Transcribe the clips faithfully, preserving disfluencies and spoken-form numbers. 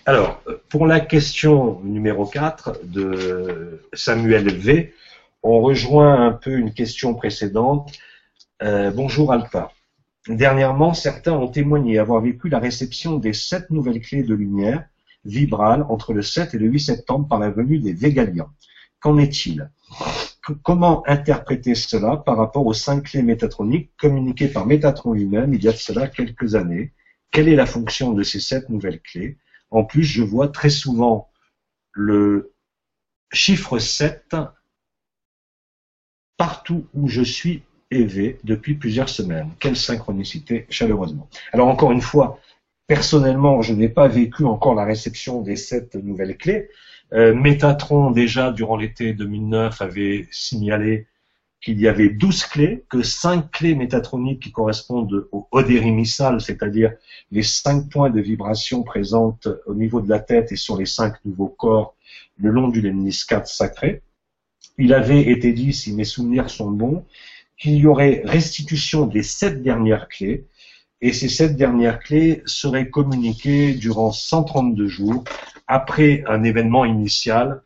Alors, pour la question numéro quatre de Samuel V, on rejoint un peu une question précédente. Euh, bonjour Alpha. Dernièrement, certains ont témoigné avoir vécu la réception des sept nouvelles clés de lumière vibrale entre le sept et le huit septembre par la venue des Végaliens. Qu'en est-il? Comment interpréter cela par rapport aux cinq clés métatroniques communiquées par Métatron lui-même il y a de cela quelques années? Quelle est la fonction de ces sept nouvelles clés? En plus, je vois très souvent le chiffre sept partout où je suis élevé depuis plusieurs semaines. Quelle synchronicité, chaleureusement. Alors encore une fois, personnellement, je n'ai pas vécu encore la réception des sept nouvelles clés. Euh, Métatron, déjà, durant l'été deux mille neuf, avait signalé qu'il y avait douze clés, que cinq clés métatroniques qui correspondent au Odéri Missal, c'est-à-dire les cinq points de vibration présentes au niveau de la tête et sur les cinq nouveaux corps le long du lemniscate sacré. Il avait été dit, si mes souvenirs sont bons, qu'il y aurait restitution des sept dernières clés, et ces sept dernières clés seraient communiquées durant cent trente-deux jours, après un événement initial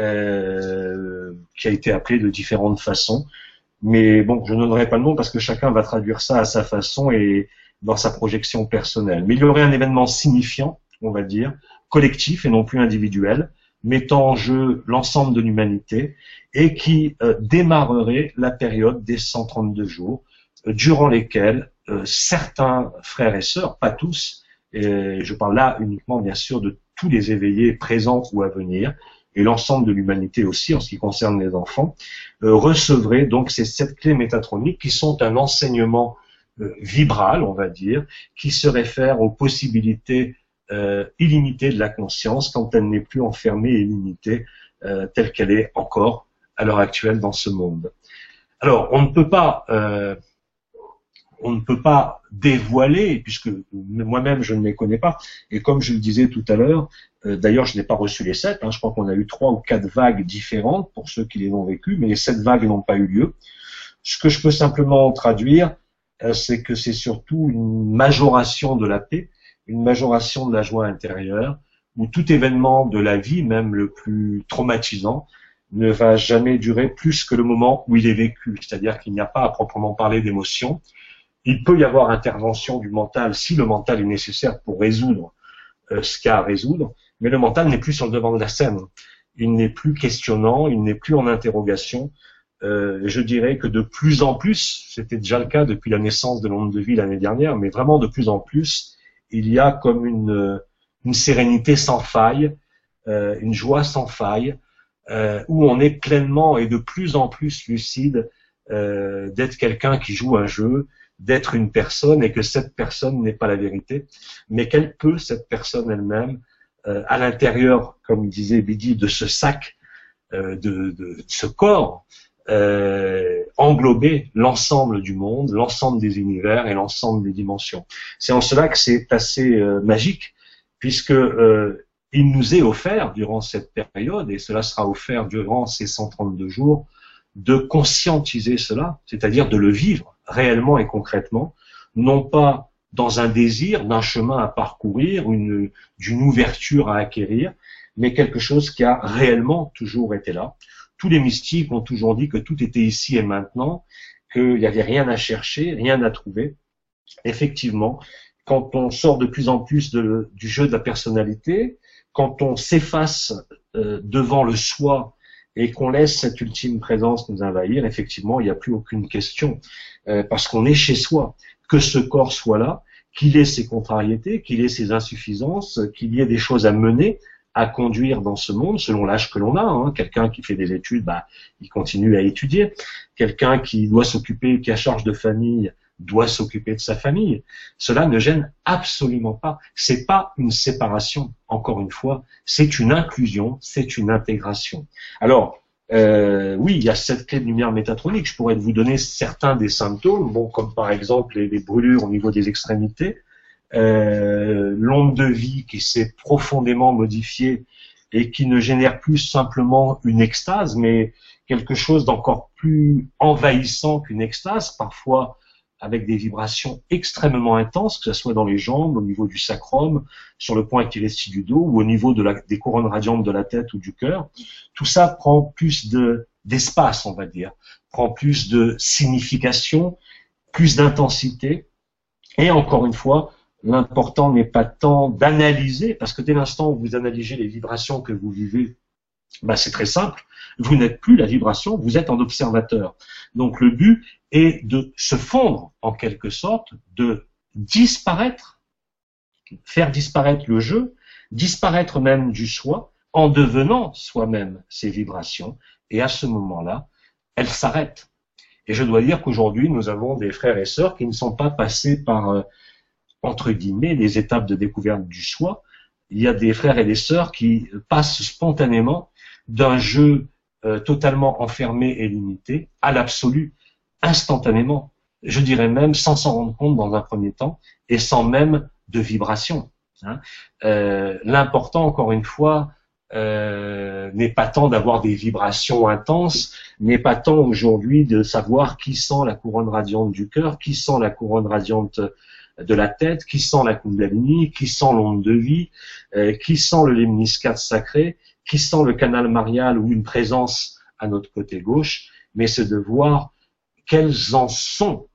euh, qui a été appelé de différentes façons. Mais bon, je ne donnerai pas le nom parce que chacun va traduire ça à sa façon et dans sa projection personnelle. Mais il y aurait un événement signifiant, on va dire, collectif et non plus individuel, mettant en jeu l'ensemble de l'humanité et qui euh, démarrerait la période des cent trente-deux jours, euh, durant lesquels euh, certains frères et sœurs, pas tous, et je parle là uniquement bien sûr de tous les éveillés présents ou à venir, et l'ensemble de l'humanité aussi en ce qui concerne les enfants, euh, recevraient donc ces sept clés métatroniques qui sont un enseignement euh, vibral, on va dire, qui se réfère aux possibilités euh, illimitées de la conscience quand elle n'est plus enfermée et limitée euh, telle qu'elle est encore à l'heure actuelle dans ce monde. Alors, on ne peut pas... Euh, on ne peut pas dévoiler, puisque moi-même je ne les connais pas, et comme je le disais tout à l'heure, euh, d'ailleurs je n'ai pas reçu les sept, hein, je crois qu'on a eu trois ou quatre vagues différentes pour ceux qui les ont vécues, mais les sept vagues n'ont pas eu lieu. Ce que je peux simplement traduire, euh, c'est que c'est surtout une majoration de la paix, une majoration de la joie intérieure, où tout événement de la vie, même le plus traumatisant, ne va jamais durer plus que le moment où il est vécu, c'est-à-dire qu'il n'y a pas à proprement parler d'émotion. Il peut y avoir intervention du mental si le mental est nécessaire pour résoudre euh, ce qu'il y a à résoudre, mais le mental n'est plus sur le devant de la scène. Il n'est plus questionnant, il n'est plus en interrogation. Euh, je dirais que de plus en plus, c'était déjà le cas depuis la naissance de l'onde de vie l'année dernière, mais vraiment de plus en plus, il y a comme une, une sérénité sans faille, euh, une joie sans faille, euh, où on est pleinement et de plus en plus lucide euh, d'être quelqu'un qui joue un jeu, d'être une personne et que cette personne n'est pas la vérité, mais qu'elle peut, cette personne elle-même, euh, à l'intérieur, comme disait Bidi, de ce sac, euh, de, de ce corps, euh, englober l'ensemble du monde, l'ensemble des univers et l'ensemble des dimensions. C'est en cela que c'est assez euh, magique, puisque euh, il nous est offert durant cette période, et cela sera offert durant ces cent trente-deux jours, de conscientiser cela, c'est-à-dire de le vivre réellement et concrètement, non pas dans un désir d'un chemin à parcourir, une, d'une ouverture à acquérir, mais quelque chose qui a réellement toujours été là. Tous les mystiques ont toujours dit que tout était ici et maintenant, qu'il n'y avait rien à chercher, rien à trouver. Effectivement, quand on sort de plus en plus de, du jeu de la personnalité, quand on s'efface euh, devant le soi, et qu'on laisse cette ultime présence nous envahir, effectivement, il n'y a plus aucune question, euh, parce qu'on est chez soi, que ce corps soit là, qu'il ait ses contrariétés, qu'il ait ses insuffisances, qu'il y ait des choses à mener, à conduire dans ce monde, selon l'âge que l'on a. Hein. Quelqu'un qui fait des études, bah, il continue à étudier. Quelqu'un qui doit s'occuper, qui a charge de famille, doit s'occuper de sa famille. Cela ne gêne absolument pas. C'est pas une séparation, encore une fois, c'est une inclusion, c'est une intégration. Alors, euh, oui, il y a cette clé de lumière métatronique. Je pourrais vous donner certains des symptômes, bon, comme par exemple les, les brûlures au niveau des extrémités, euh, l'onde de vie qui s'est profondément modifiée et qui ne génère plus simplement une extase, mais quelque chose d'encore plus envahissant qu'une extase, parfois avec des vibrations extrêmement intenses, que ce soit dans les jambes, au niveau du sacrum, sur le point équilestique du dos, ou au niveau de la, des couronnes radiantes de la tête ou du cœur. Tout ça prend plus de, d'espace, on va dire, prend plus de signification, plus d'intensité. Et encore une fois, l'important n'est pas tant d'analyser, parce que dès l'instant où vous analysez les vibrations que vous vivez, ben c'est très simple, vous n'êtes plus la vibration, vous êtes un observateur. Donc le but est de se fondre, en quelque sorte, de disparaître, faire disparaître le jeu, disparaître même du soi, en devenant soi-même ces vibrations, et à ce moment-là, elles s'arrêtent. Et je dois dire qu'aujourd'hui, nous avons des frères et sœurs qui ne sont pas passés par, euh, entre guillemets, les étapes de découverte du soi. Il y a des frères et des sœurs qui passent spontanément d'un jeu euh, totalement enfermé et limité à l'absolu, instantanément. Je dirais même sans s'en rendre compte dans un premier temps et sans même de vibration. Hein. Euh, L'important, encore une fois, euh, n'est pas tant d'avoir des vibrations intenses, n'est pas tant aujourd'hui de savoir qui sent la couronne radiante du cœur, qui sent la couronne radiante de la tête, qui sent la Kundalini, qui sent l'onde de vie, euh, qui sent le lemniscate sacré, qui sent le canal marial ou une présence à notre côté gauche, mais c'est de voir quels en sont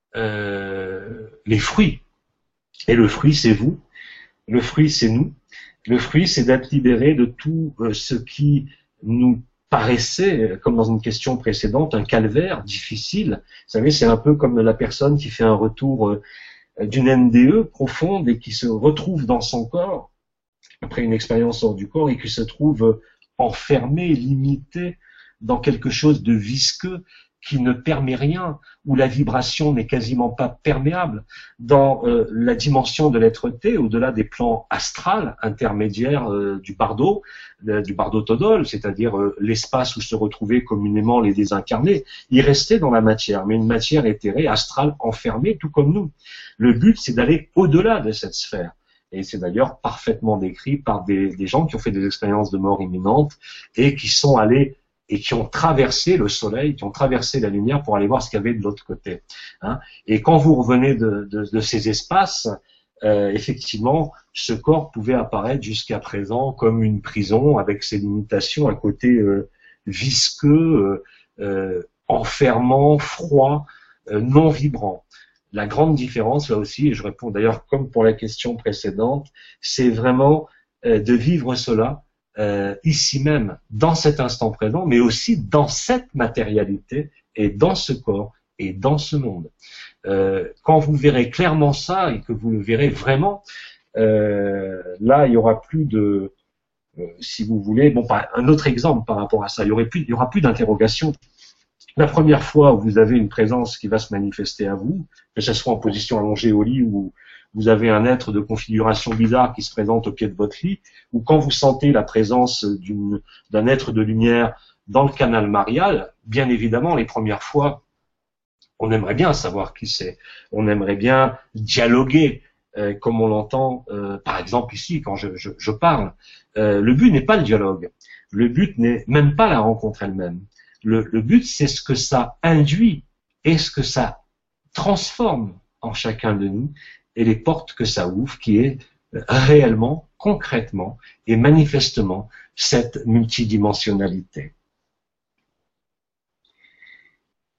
euh, les fruits. Et le fruit, c'est vous. Le fruit, c'est nous. Le fruit, c'est d'être libéré de tout euh, ce qui nous paraissait, comme dans une question précédente, un calvaire difficile. Vous savez, c'est un peu comme la personne qui fait un retour euh, d'une N D E profonde et qui se retrouve dans son corps, après une expérience hors du corps, et qui se trouve enfermé, limité dans quelque chose de visqueux, qui ne permet rien, où la vibration n'est quasiment pas perméable. Dans euh, la dimension de l'être-té, au-delà des plans astrales intermédiaires euh, du bardo, euh, du bardo todol, c'est-à-dire euh, l'espace où se retrouvaient communément les désincarnés, ils restaient dans la matière, mais une matière éthérée, astrale, enfermée, tout comme nous. Le but, c'est d'aller au-delà de cette sphère. Et c'est d'ailleurs parfaitement décrit par des, des gens qui ont fait des expériences de mort imminente et qui sont allés et qui ont traversé le soleil, qui ont traversé la lumière pour aller voir ce qu'il y avait de l'autre côté. Hein. Et quand vous revenez de, de, de ces espaces, euh, effectivement, ce corps pouvait apparaître jusqu'à présent comme une prison avec ses limitations, à côté euh, visqueux, euh, euh, enfermant, froid, euh, non vibrant. La grande différence, là aussi, et je réponds d'ailleurs comme pour la question précédente, c'est vraiment euh, de vivre cela Euh, ici même, dans cet instant présent, mais aussi dans cette matérialité et dans ce corps et dans ce monde. Euh, quand vous verrez clairement ça et que vous le verrez vraiment, euh, là, il y aura plus de, euh, si vous voulez, bon, un autre exemple par rapport à ça, il y aurait plus, il y aura plus d'interrogation. La première fois où vous avez une présence qui va se manifester à vous, que ce soit en position allongée au lit ou vous avez un être de configuration bizarre qui se présente au pied de votre lit, ou quand vous sentez la présence d'une, d'un être de lumière dans le canal marial, bien évidemment, les premières fois, on aimerait bien savoir qui c'est. On aimerait bien dialoguer, euh, comme on l'entend, euh, par exemple ici, quand je, je, je parle. Euh, le but n'est pas le dialogue. Le but n'est même pas la rencontre elle-même. Le, le but, c'est ce que ça induit et ce que ça transforme en chacun de nous, et les portes que ça ouvre, qui est réellement, concrètement et manifestement cette multidimensionnalité.